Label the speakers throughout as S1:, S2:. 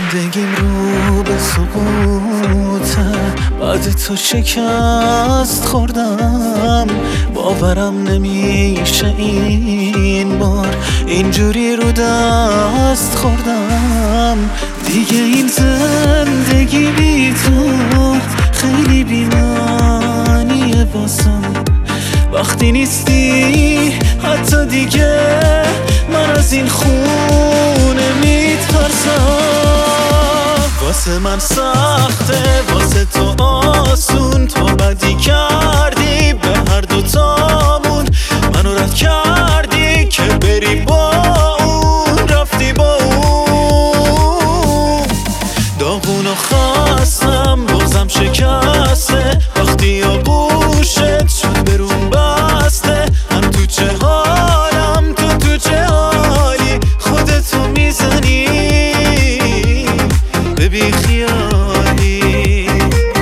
S1: زندگیم رو به سقوطه، بعد تو شکست خوردم. باورم نمیشه این بار اینجوری رو دست خوردم. دیگه این زندگی بی تو خیلی بی‌معنیه واسم. وقتی نیستی حتی دیگه من از این خونه میترسم. واسه من سخته، واسه تو آسون. تو بدی کردی به هر دوتامون، منو رد کردی که بری با اون، رفتی با اون. داغون و خستم، بغزم شکسته، وقتی آغوشت شد برون بسته. من تو چه حالم، تو چه حالی، خودتو میزنی به بی خیالی.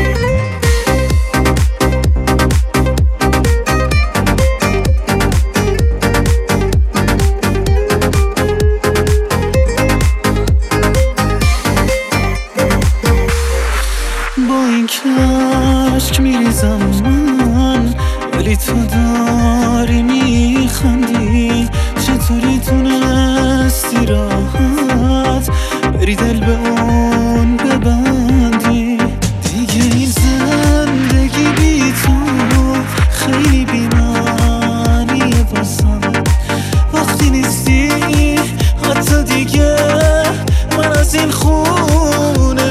S1: با این کشک میریزم من، ولی تو داری میخندی. چطوری تونستی راحت بری دل به اون ببندی؟ دیگه این زندگی بی تو خیلی بی‌معنیه واسم. وقتی نیستی حتی دیگه من از این خونه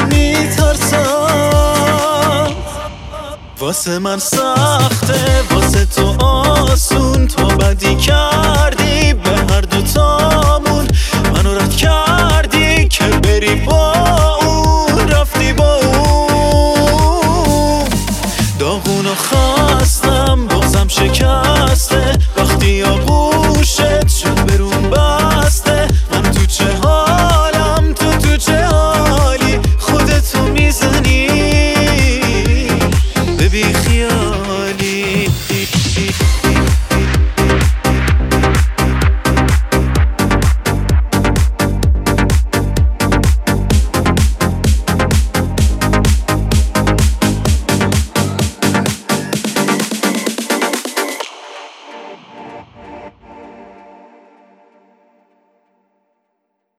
S1: میترسم. واسه من سخته، واسه تو آسون. تو بدی کردی به هر دوتامون، منو رد کردی